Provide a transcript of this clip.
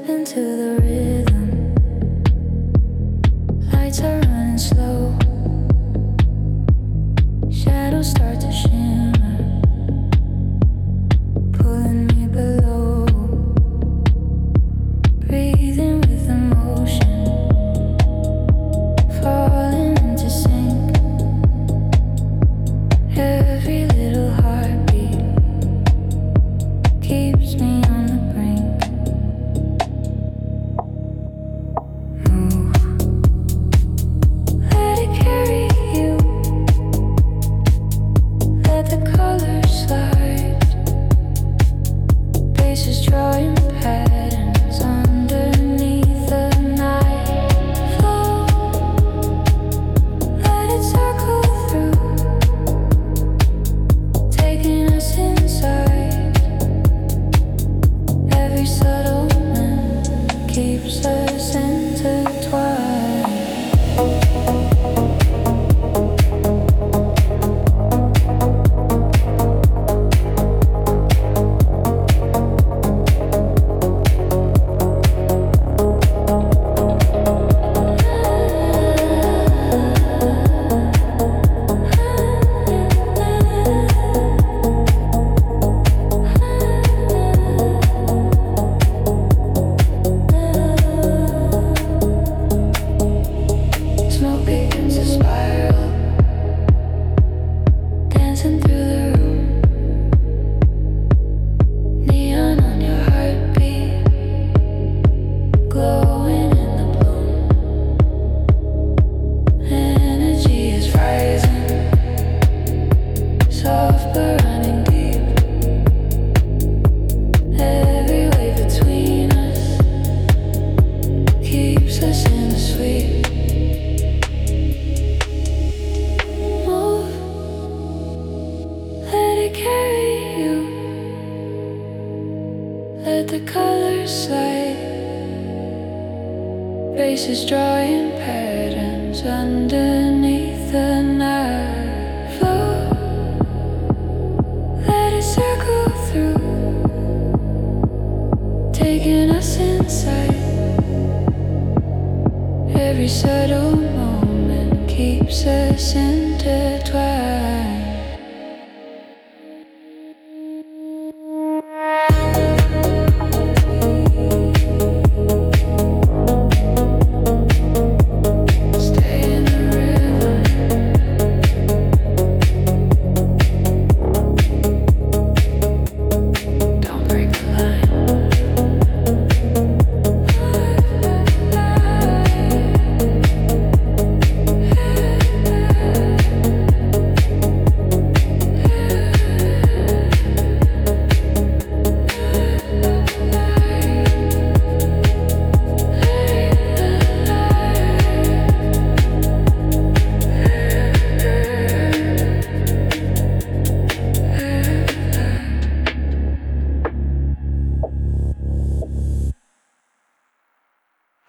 into the rhythm. Lights are running slow. Shadows start to shimmer, pulling me below. Breathing with emotion, falling into sync. Every little heartbeat keeps me on the brink. Move, let it carry you. Let the colors slide. Faces drawing patterns underneath the night flow. Let it circle through, taking us inside. Every subtle moment keeps us intertwined. Smoke begins to spiral, dancing through the room. Neon on your heartbeat, glowing in the bloom. Energy is rising, soft but running deep. Every wave between us keeps us in the sweet. Move, let it carry you. Let the colors slide. Faces drawing patterns underneath the night flow. Let it circle through, taking us inside. Every subtle moment keeps us intertwined.